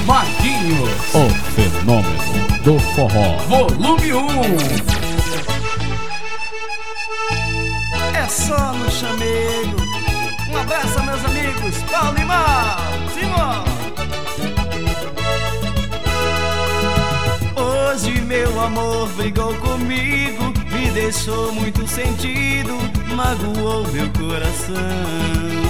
Marquinhos, o fenômeno do forró. volume 1. É só no chamego. Um abraço, meus amigos Paulo e Mar. Simão. Hoje meu amor brigou comigo, me deixou muito sentido, magoou meu coração.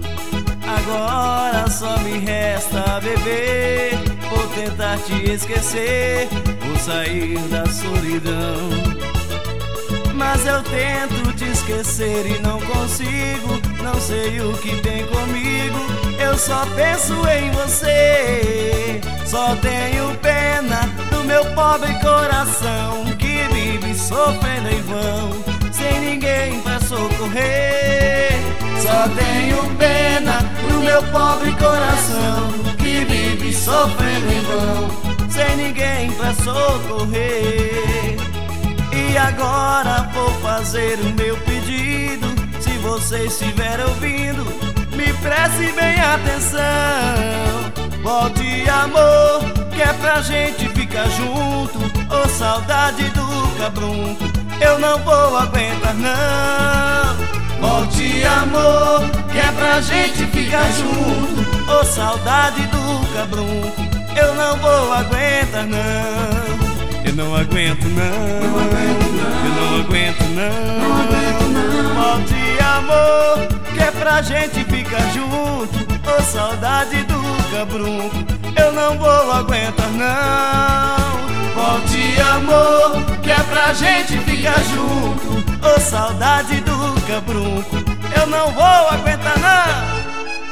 Agora só me resta beber, vou tentar te esquecer, vou sair da solidão. Mas eu tento te esquecer e não consigo, não sei o que tem comigo, eu só penso em você. Só tenho pena do meu pobre coração, que vive sofrendo em vão, sem ninguém pra socorrer. Só tenho pena do meu pobre coração, que vive sofrendo em vão, sem ninguém pra socorrer. E agora vou fazer o meu pedido, se você estiver ouvindo, me preste bem atenção. Volte, amor, que é pra gente ficar junto, ô saudade do cabrunco, eu não vou aguentar não. Volte, amor, que é pra gente ficar junto, ô saudade do cabrunco, eu não vou aguentar não. Eu não aguento não, eu não aguento não. Volte, amor, que é pra gente ficar junto, ô saudade do cabrunco, eu não vou aguentar não. Volte, amor, que é pra gente ficar junto, ô saudade do cabrunco, eu não vou aguentar não.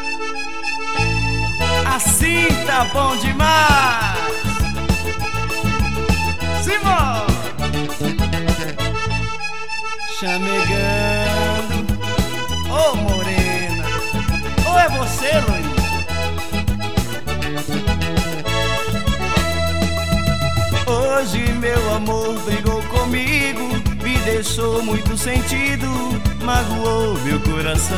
Assim tá bom demais. Simão! Chamegando, ô morena, ou é você, Luiz? Hoje meu amor brigou comigo, me deixou muito sentido, magoou meu coração.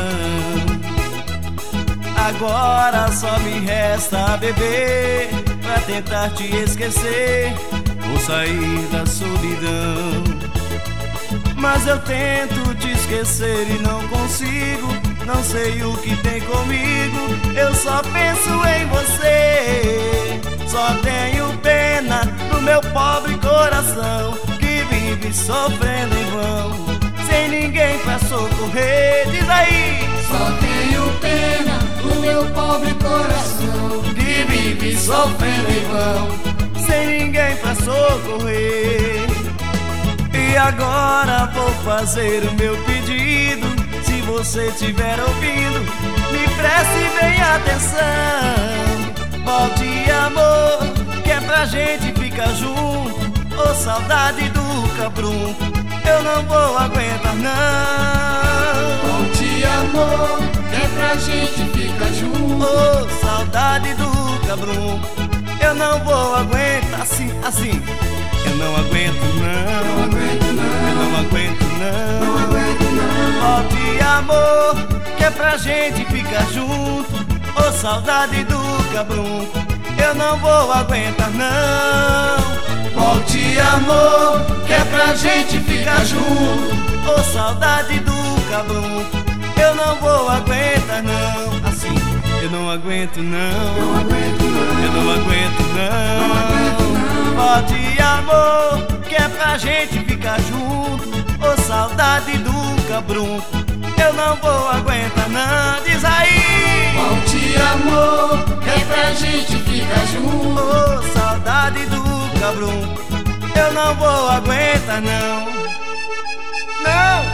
Agora só me resta beber, pra tentar te esquecer, vou sair da solidão. Mas eu tento te esquecer e não consigo, não sei o que tem comigo, eu só penso em você. Só tenho pena do meu pobre coração, que vive sofrendo em vão, sem ninguém pra socorrer. Diz aí! Só tenho pena do meu pobre coração, que vive sofrendo em vão, sem ninguém pra socorrer. E agora vou fazer o meu pedido, se você estiver ouvindo, me preste bem atenção. Volte, amor, que é pra gente ficar junto, ô saudade do cabrunco, eu não vou aguentar não. Volte, amor, que é pra gente ficar junto, ô saudade do cabrunco, eu não vou aguentar assim, assim. Eu não aguento não, eu não aguento não. Volte, amor, que é pra gente ficar junto, ô saudade do cabrunco, eu não vou aguentar não. Volte, amor, que é pra gente ficar junto, ô saudade do cabrunco, eu não vou aguentar não. Assim, eu não aguento não, eu não aguento não. Volte, amor, que é pra gente ficar junto, ô saudade do cabrunco, eu não vou aguentar não. Diz aí! Volte, amor, que é pra gente ficar junto, ô saudade do cabrunco, eu não vou aguentar não. Não!